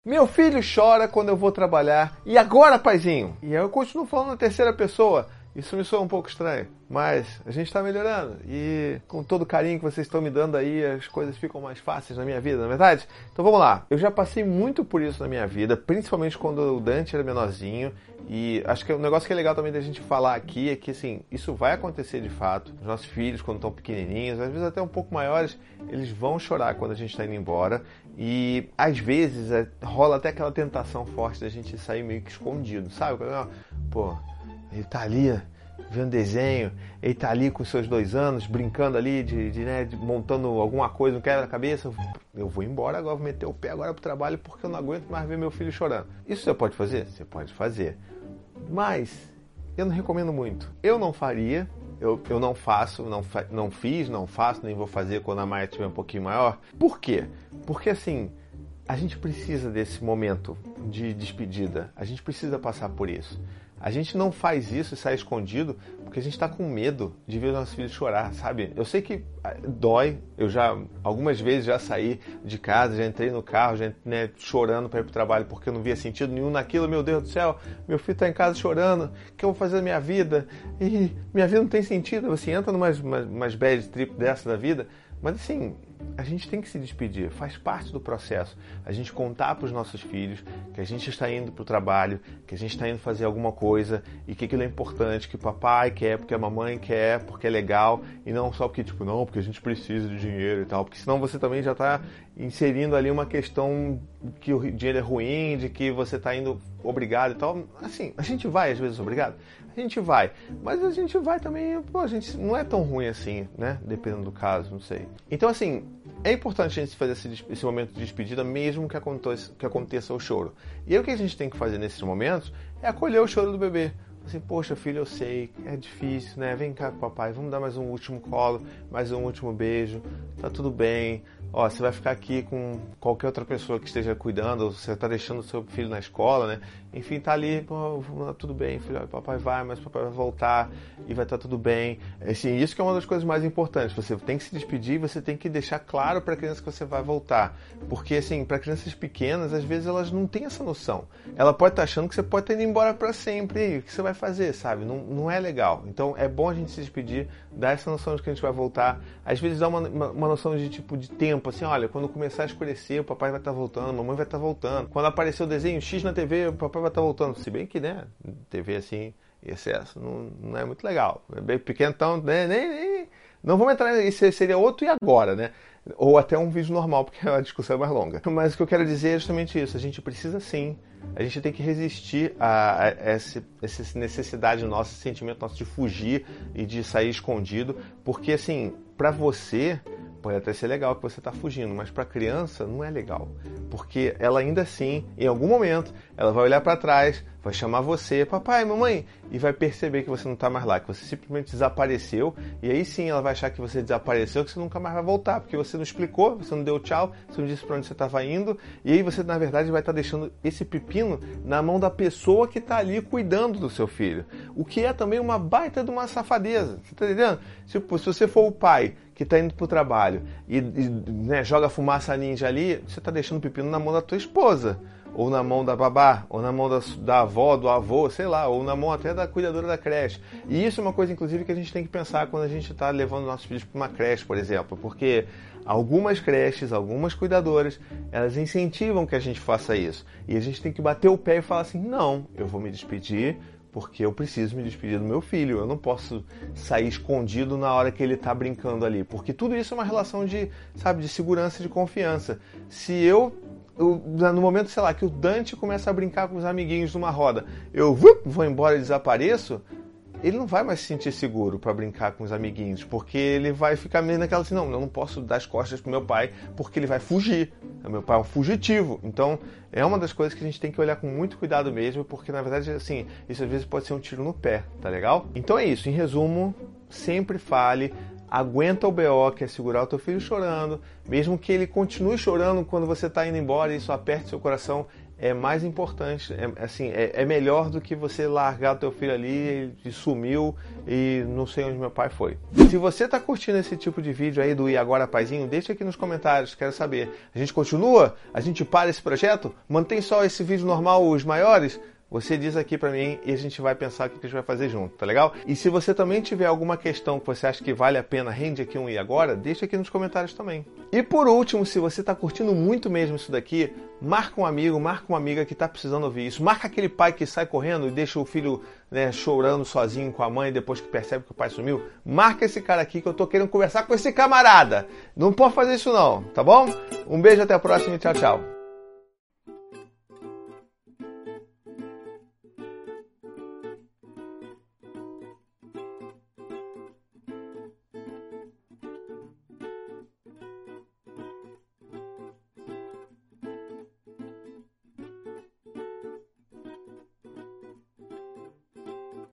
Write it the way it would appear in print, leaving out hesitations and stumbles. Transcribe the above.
Meu filho chora quando eu vou trabalhar. E agora, paizinho? E aí eu continuo falando na terceira pessoa. Isso me soa um pouco estranho, mas a gente está melhorando e com todo o carinho que vocês estão me dando aí, as coisas ficam mais fáceis na minha vida, não é verdade? Então vamos lá, eu já passei muito por isso na minha vida, principalmente quando o Dante era menorzinho, e acho que um negócio que é legal também da gente falar aqui é que assim, isso vai acontecer de fato. Os nossos filhos, quando estão pequenininhos, às vezes até um pouco maiores, eles vão chorar quando a gente está indo embora e às vezes rola até aquela tentação forte da gente sair meio que escondido, sabe? Pô, ele tá ali vendo desenho, ele tá ali com seus 2 anos, brincando ali, montando alguma coisa no quebra-cabeça. Eu vou embora agora, vou meter o pé agora pro trabalho porque eu não aguento mais ver meu filho chorando. Isso você pode fazer? Você pode fazer. Mas eu não recomendo muito. Eu não faria, eu não faço, não fiz, não faço, nem vou fazer quando a Maia estiver um pouquinho maior. Por quê? Porque assim, a gente precisa desse momento de despedida. A gente precisa passar por isso. A gente não faz isso e sai escondido porque a gente está com medo de ver os nossos filhos chorar, sabe? Eu sei que dói, eu já algumas vezes já saí de casa, já entrei no carro, já, chorando para ir para o trabalho porque eu não via sentido nenhum naquilo. Meu Deus do céu, meu filho está em casa chorando, o que eu vou fazer na minha vida? E minha vida não tem sentido. Você entra numas bad trip dessa da vida, mas assim, a gente tem que se despedir, faz parte do processo. A gente contar para os nossos filhos que a gente está indo para o trabalho, que a gente está indo fazer alguma coisa e que aquilo é importante, que o papai quer, porque a mamãe quer, porque é legal, e não só porque, não, porque a gente precisa de dinheiro e tal, porque senão você também já está inserindo ali uma questão que o dinheiro é ruim, de que você está indo obrigado e tal. Assim, a gente vai às vezes obrigado? A gente vai, mas a gente vai também, a gente não é tão ruim assim, né? Dependendo do caso, não sei. Então, assim, é importante a gente fazer esse momento de despedida, mesmo que aconteça o choro. E aí o que a gente tem que fazer nesses momentos é acolher o choro do bebê. Assim, poxa, filho, eu sei, é difícil, né? Vem cá com o papai, vamos dar mais um último colo, mais um último beijo, tá tudo bem. Ó, você vai ficar aqui com qualquer outra pessoa que esteja cuidando, ou você tá deixando o seu filho na escola, né? Enfim, tá ali, pô, tudo bem, filho, papai vai, mas papai vai voltar e vai estar tudo bem. Assim, isso que é uma das coisas mais importantes. Você tem que se despedir e você tem que deixar claro para a criança que você vai voltar. Porque, assim, para crianças pequenas, às vezes elas não têm essa noção. Ela pode estar achando que você pode estar indo embora para sempre. E o que você vai fazer, sabe? Não é legal. Então, é bom a gente se despedir, dar essa noção de que a gente vai voltar. Às vezes dá uma noção de tipo de tempo, assim, olha, quando começar a escurecer, o papai vai estar voltando, a mamãe vai estar voltando. Quando aparecer o desenho X na TV, o papai vai estar voltando. Se bem que, né, TV assim, excesso, não é muito legal. É bem pequeno, então, nem não vamos entrar, isso seria outro e agora, né? Ou até um vídeo normal, porque a discussão é mais longa. Mas o que eu quero dizer é justamente isso. A gente precisa sim, a gente tem que resistir a essa necessidade nossa, esse sentimento nosso de fugir e de sair escondido, porque assim, pra você pode até ser legal que você está fugindo, mas para a criança não é legal, porque ela ainda assim, em algum momento, ela vai olhar para trás, vai chamar você, papai, mamãe, e vai perceber que você não está mais lá, que você simplesmente desapareceu, e aí sim ela vai achar que você desapareceu, que você nunca mais vai voltar, porque você não explicou, você não deu tchau, você não disse para onde você estava indo, e aí você, na verdade, vai estar deixando esse pepino na mão da pessoa que está ali cuidando do seu filho, o que é também uma baita de uma safadeza, você está entendendo? Tipo, se você for o pai que está indo para o trabalho e né, joga fumaça ninja ali, você está deixando o pepino na mão da tua esposa, ou na mão da babá, ou na mão da avó, do avô, sei lá, ou na mão até da cuidadora da creche. E isso é uma coisa, inclusive, que a gente tem que pensar quando a gente está levando nossos filhos para uma creche, por exemplo, porque algumas creches, algumas cuidadoras, elas incentivam que a gente faça isso. E a gente tem que bater o pé e falar assim, não, eu vou me despedir, porque eu preciso me despedir do meu filho, eu não posso sair escondido na hora que ele está brincando ali, porque tudo isso é uma relação de, sabe, de segurança e de confiança. Se eu, no momento, sei lá, que o Dante começa a brincar com os amiguinhos numa roda, eu vou embora e desapareço, ele não vai mais se sentir seguro para brincar com os amiguinhos, porque ele vai ficar meio naquela assim, não, eu não posso dar as costas pro meu pai, porque ele vai fugir. Meu pai é um fugitivo. Então, é uma das coisas que a gente tem que olhar com muito cuidado mesmo, porque, na verdade, assim, isso às vezes pode ser um tiro no pé, tá legal? Então é isso, em resumo, sempre fale, aguenta o BO, que é segurar o teu filho chorando, mesmo que ele continue chorando quando você está indo embora e isso aperte seu coração, é mais importante, é melhor do que você largar o teu filho ali e sumiu e não sei onde meu pai foi. Se você está curtindo esse tipo de vídeo aí do E Agora Paizinho, deixa aqui nos comentários, quero saber. A gente continua? A gente para esse projeto? Mantém só esse vídeo normal, os maiores? Você diz aqui pra mim e a gente vai pensar o que a gente vai fazer junto, tá legal? E se você também tiver alguma questão que você acha que vale a pena, rende aqui um E Agora, deixa aqui nos comentários também. E por último, se você tá curtindo muito mesmo isso daqui, marca um amigo, marca uma amiga que tá precisando ouvir isso. Marca aquele pai que sai correndo e deixa o filho, né, chorando sozinho com a mãe depois que percebe que o pai sumiu. Marca esse cara aqui que eu tô querendo conversar com esse camarada. Não pode fazer isso não, tá bom? Um beijo, até a próxima e tchau, tchau.